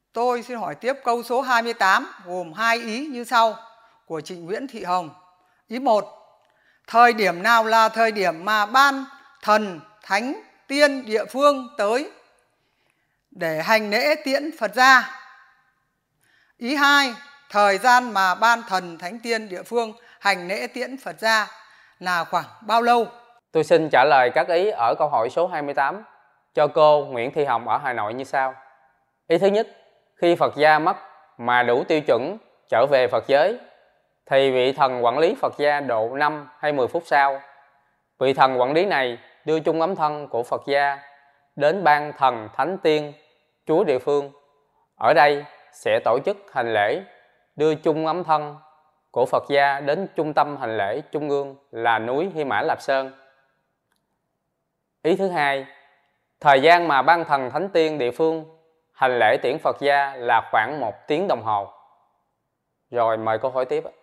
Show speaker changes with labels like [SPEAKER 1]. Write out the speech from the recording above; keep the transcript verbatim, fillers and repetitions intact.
[SPEAKER 1] Tôi xin hỏi tiếp câu số hai mươi tám gồm hai ý như sau của chị Nguyễn Thị Hồng. Ý một: thời điểm nào là thời điểm mà ban thần, thánh, tiên địa phương tới để hành lễ tiễn Phật gia? Ý hai: thời gian mà ban thần, thánh, tiên địa phương hành lễ tiễn Phật gia là khoảng bao lâu?
[SPEAKER 2] Tôi xin trả lời các ý ở câu hỏi số hai mươi tám cho cô Nguyễn Thị Hồng ở Hà Nội như sau. Ý thứ nhất: khi Phật gia mất mà đủ tiêu chuẩn trở về Phật giới thì vị thần quản lý Phật gia độ năm hay mười phút sau. Vị thần quản lý này đưa chung ấm thân của Phật gia đến ban thần, thánh, tiên, chúa địa phương. Ở đây sẽ tổ chức hành lễ đưa chung ấm thân của Phật gia đến trung tâm hành lễ trung ương là núi Hy Mã Lạp Sơn. Ý thứ hai: thời gian mà ban thần, thánh, tiên địa phương hành lễ tiễn Phật gia là khoảng một tiếng đồng hồ. Rồi mời cô hỏi tiếp.